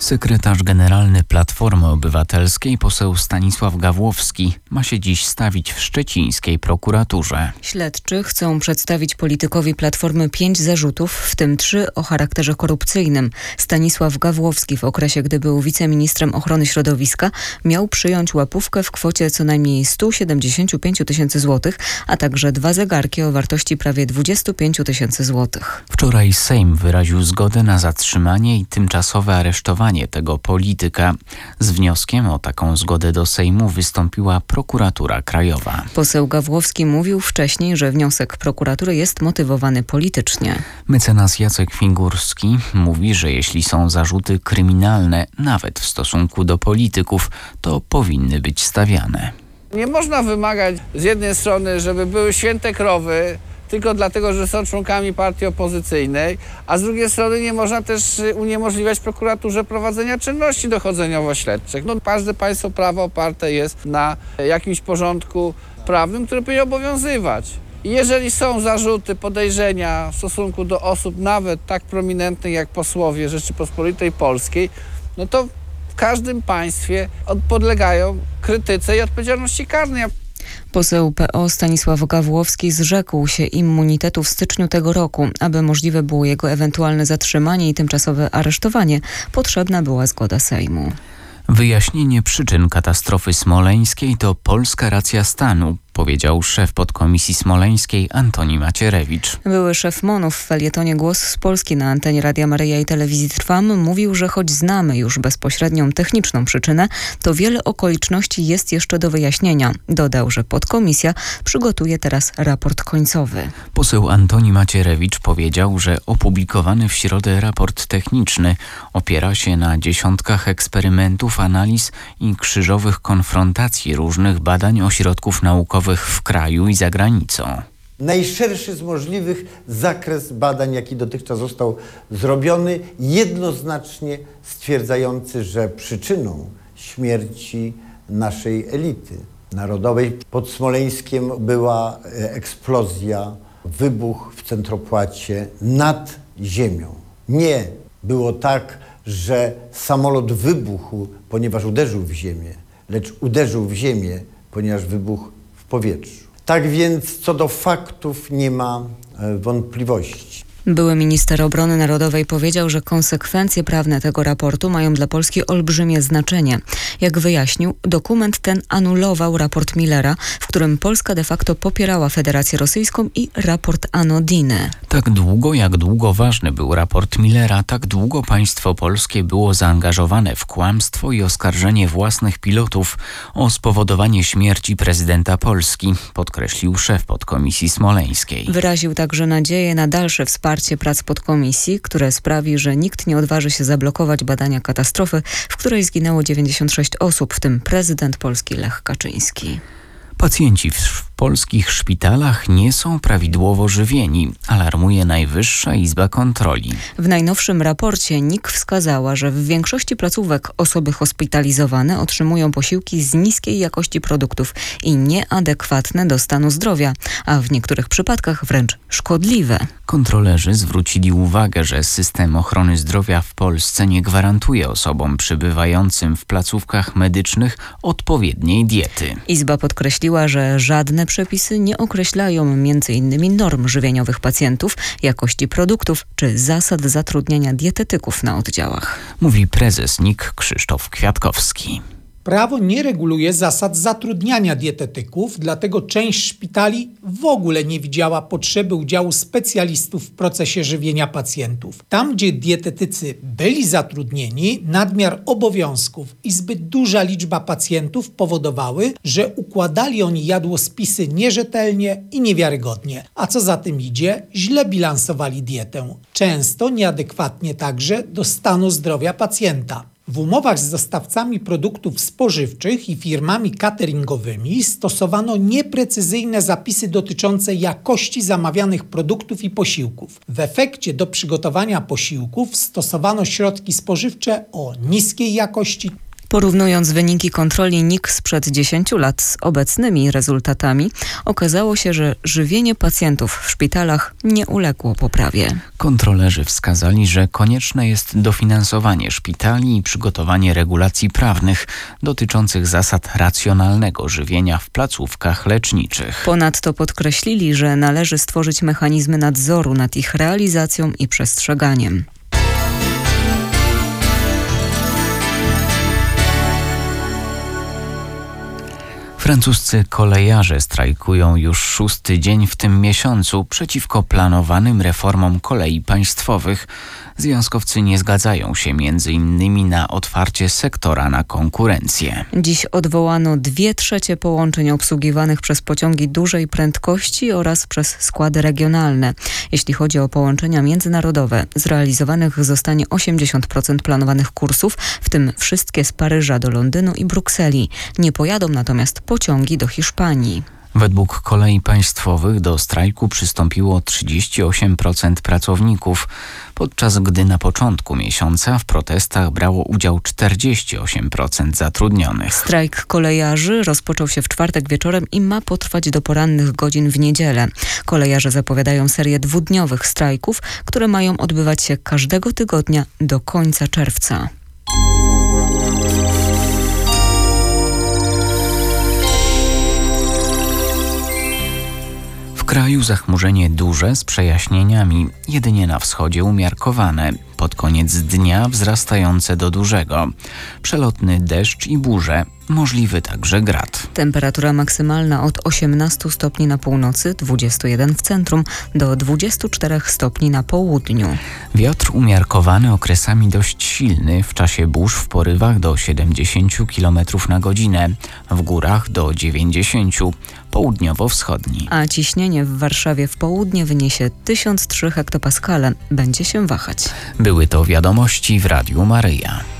Sekretarz generalny Platformy Obywatelskiej, poseł Stanisław Gawłowski, ma się dziś stawić w szczecińskiej prokuraturze. Śledczy chcą przedstawić politykowi Platformy 5 zarzutów, w tym 3 o charakterze korupcyjnym. Stanisław Gawłowski w okresie, gdy był wiceministrem ochrony środowiska, miał przyjąć łapówkę w kwocie co najmniej 175 tysięcy złotych, a także 2 zegarki o wartości prawie 25 tysięcy złotych. Wczoraj Sejm wyraził zgodę na zatrzymanie i tymczasowe aresztowanie tego polityka. Z wnioskiem o taką zgodę do Sejmu wystąpiła Prokuratura Krajowa. Poseł Gawłowski mówił wcześniej, że wniosek prokuratury jest motywowany politycznie. Mecenas Jacek Figurski mówi, że jeśli są zarzuty kryminalne, nawet w stosunku do polityków, to powinny być stawiane. Nie można wymagać z jednej strony, żeby były święte krowy, tylko dlatego, że są członkami partii opozycyjnej, a z drugiej strony nie można też uniemożliwiać prokuraturze prowadzenia czynności dochodzeniowo-śledczych. Każde państwo prawo oparte jest na jakimś porządku prawnym, który powinien obowiązywać. I jeżeli są zarzuty, podejrzenia w stosunku do osób nawet tak prominentnych jak posłowie Rzeczypospolitej Polskiej, to w każdym państwie podlegają krytyce i odpowiedzialności karnej. Poseł PO Stanisław Gawłowski zrzekł się immunitetu w styczniu tego roku. Aby możliwe było jego ewentualne zatrzymanie i tymczasowe aresztowanie, potrzebna była zgoda Sejmu. Wyjaśnienie przyczyn katastrofy smoleńskiej to polska racja stanu, powiedział szef podkomisji smoleńskiej Antoni Macierewicz. Były szef MON-u w felietonie Głos z Polski na antenie Radia Maryja i Telewizji Trwam mówił, że choć znamy już bezpośrednią techniczną przyczynę, to wiele okoliczności jest jeszcze do wyjaśnienia. Dodał, że podkomisja przygotuje teraz raport końcowy. Poseł Antoni Macierewicz powiedział, że opublikowany w środę raport techniczny opiera się na dziesiątkach eksperymentów, analiz i krzyżowych konfrontacji różnych badań ośrodków naukowych w kraju i za granicą. Najszerszy z możliwych zakres badań, jaki dotychczas został zrobiony, jednoznacznie stwierdzający, że przyczyną śmierci naszej elity narodowej pod Smoleńskiem była eksplozja, wybuch w centropłacie nad ziemią. Nie było tak, że samolot wybuchł, ponieważ uderzył w ziemię, lecz uderzył w ziemię, ponieważ wybuchł w powietrzu. Tak więc co do faktów nie ma wątpliwości. Były minister obrony narodowej powiedział, że konsekwencje prawne tego raportu mają dla Polski olbrzymie znaczenie. Jak wyjaśnił, dokument ten anulował raport Millera, w którym Polska de facto popierała Federację Rosyjską i raport Anodiny. Tak długo, jak długo ważny był raport Millera, tak długo państwo polskie było zaangażowane w kłamstwo i oskarżenie własnych pilotów o spowodowanie śmierci prezydenta Polski, podkreślił szef podkomisji smoleńskiej. Wyraził także nadzieję na dalsze wsparcie prac podkomisji, które sprawi, że nikt nie odważy się zablokować badania katastrofy, w której zginęło 96 osób, w tym prezydent Polski Lech Kaczyński. Pacjenci w polskich szpitalach nie są prawidłowo żywieni, alarmuje Najwyższa Izba Kontroli. W najnowszym raporcie NIK wskazała, że w większości placówek osoby hospitalizowane otrzymują posiłki z niskiej jakości produktów i nieadekwatne do stanu zdrowia, a w niektórych przypadkach wręcz szkodliwe. Kontrolerzy zwrócili uwagę, że system ochrony zdrowia w Polsce nie gwarantuje osobom przebywającym w placówkach medycznych odpowiedniej diety. Izba podkreśliła, że żadne przepisy nie określają m.in. norm żywieniowych pacjentów, jakości produktów czy zasad zatrudniania dietetyków na oddziałach. Mówi prezes NIK Krzysztof Kwiatkowski. Prawo nie reguluje zasad zatrudniania dietetyków, dlatego część szpitali w ogóle nie widziała potrzeby udziału specjalistów w procesie żywienia pacjentów. Tam, gdzie dietetycy byli zatrudnieni, nadmiar obowiązków i zbyt duża liczba pacjentów powodowały, że układali oni jadłospisy nierzetelnie i niewiarygodnie, a co za tym idzie, źle bilansowali dietę, często nieadekwatnie także do stanu zdrowia pacjenta. W umowach z dostawcami produktów spożywczych i firmami cateringowymi stosowano nieprecyzyjne zapisy dotyczące jakości zamawianych produktów i posiłków. W efekcie do przygotowania posiłków stosowano środki spożywcze o niskiej jakości Porównując wyniki kontroli NIK sprzed 10 lat z obecnymi rezultatami, okazało się, że żywienie pacjentów w szpitalach nie uległo poprawie. Kontrolerzy wskazali, że konieczne jest dofinansowanie szpitali i przygotowanie regulacji prawnych dotyczących zasad racjonalnego żywienia w placówkach leczniczych. Ponadto podkreślili, że należy stworzyć mechanizmy nadzoru nad ich realizacją i przestrzeganiem. Francuscy kolejarze strajkują już 6. dzień w tym miesiącu przeciwko planowanym reformom kolei państwowych. Związkowcy nie zgadzają się m.in. na otwarcie sektora na konkurencję. Dziś odwołano 2/3 połączeń obsługiwanych przez pociągi dużej prędkości oraz przez składy regionalne. Jeśli chodzi o połączenia międzynarodowe, zrealizowanych zostanie 80% planowanych kursów, w tym wszystkie z Paryża do Londynu i Brukseli. Nie pojadą natomiast pociągi do Hiszpanii. Według kolei państwowych do strajku przystąpiło 38% pracowników, podczas gdy na początku miesiąca w protestach brało udział 48% zatrudnionych. Strajk kolejarzy rozpoczął się w czwartek wieczorem i ma potrwać do porannych godzin w niedzielę. Kolejarze zapowiadają serię 2-dniowych strajków, które mają odbywać się każdego tygodnia do końca czerwca. W kraju zachmurzenie duże z przejaśnieniami, jedynie na wschodzie umiarkowane. Pod koniec dnia wzrastające do dużego. Przelotny deszcz i burze, możliwy także grad. Temperatura maksymalna od 18 stopni na północy, 21 w centrum, do 24 stopni na południu. Wiatr umiarkowany, okresami dość silny, w czasie burz w porywach do 70 km na godzinę, w górach do 90, południowo-wschodni. A ciśnienie w Warszawie w południe wyniesie 1003 hektopaskale. Będzie się wahać. Były to wiadomości w Radiu Maryja.